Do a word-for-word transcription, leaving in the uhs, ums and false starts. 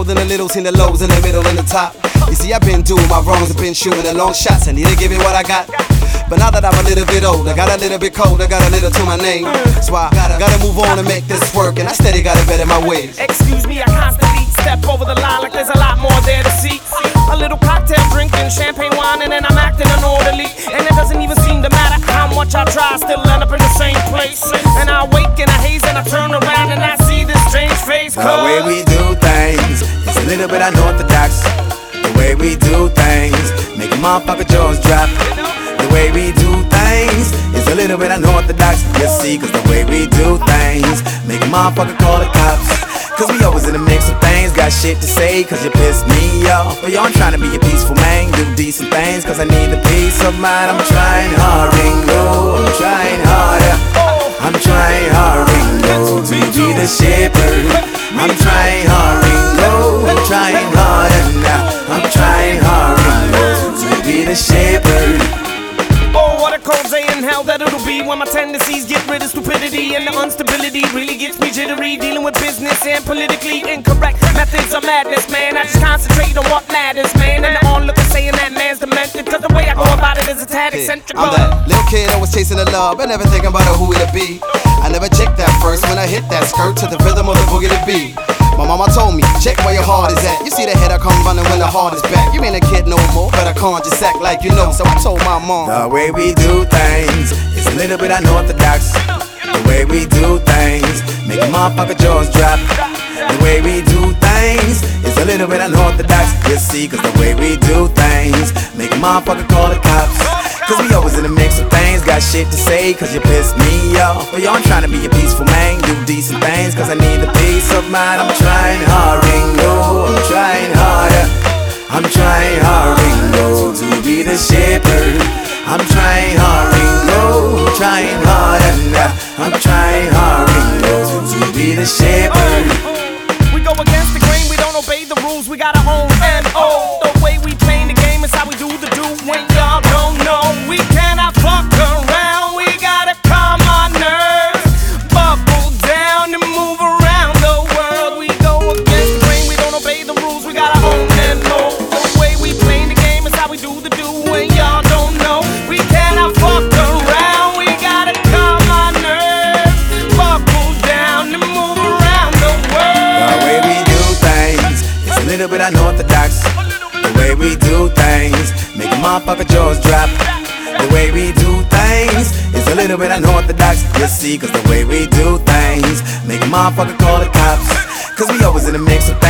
more than a little, seen the lows in the middle and the top. You see, I've been doing my wrongs, I've been shooting the long shots. I need to give it what I got. But now that I'm a little bit older, got a little bit colder, got a little to my name. So I gotta, gotta move on and make this work, and I steady gotta better my ways. Excuse me, I constantly step over the line like there's a lot more there to see. A little cocktail drinking, champagne wine, and then I'm acting unorderly. And it doesn't even seem to matter how much I try, I still end up in the same place. And I wake in a haze and I turn around and I see this strange face. The way we do things is a little bit unorthodox. The way we do things make a motherfucker jaws drop. The way we do things is a little bit unorthodox. You see, cause the way we do things make a motherfucker call the cops. Cause we always in the mix of things, got shit to say cause you piss me off. But yo, I'm trying to be a peaceful man, do decent things cause I need the peace of mind. I'm trying hard, Ringo, I'm trying harder. I'm trying hard, Ringo, to be the shepherd. I'm trying hard, Ringo, I'm trying harder now. I'm trying hard, Ringo, to be the shepherd. Oh, what a cold day in hell that it'll be when my tendencies get rid of stupidity and the instability really gets me jittery. Dealing with business and politically incorrect methods of madness, man. I just concentrate on what matters, man. And the onlooker saying that man's demented, cause the way I go about it is a tad eccentric. I'm that little kid always chasing the love, but never thinking about who it'll be. I never checked that first when I hit that skirt to the rhythm of the boogie to beat. My mama told me, check where your heart is at. You see the head I come running when the heart is back. You ain't a kid no more, but I can't just act like you know. So I told my mom, the way we do things is a little bit unorthodox. The way we do things make a motherfucker jaws drop. The way we do things is a little bit unorthodox. You see, cause the way we do things make a motherfucker call the cops. Cause we always in the mix of things, got shit to say cause you piss me off. But yo, I'm trying to be a peaceful man, do decent things cause I need the peace of mind. I'm trying hard, Ringo, I'm trying harder. I'm trying hard, Ringo, to be the shepherd. I'm trying hard, Ringo, I'm trying harder now. I'm trying hard, Ringo, to be the shepherd. We go against the grain, we don't obey the rules, we got our own M O. The way we play the game is how we do the do. When y'all don't know, we cannot fuck around. We gotta calm our nerves, buckle down and move around the world. We go against the grain, we don't obey the rules, we got our own M O. The way we play the game is how we do the do. When y'all don't know, we cannot fuck around. We gotta calm our nerves, buckle down and move around the world. The way we do things is a little bit unorthodox. The way we do things make a motherfucker jaws drop. The way we do things is a little bit unorthodox. You see, cause the way we do things make a motherfucker call the cops. Cause we always in the mix of things.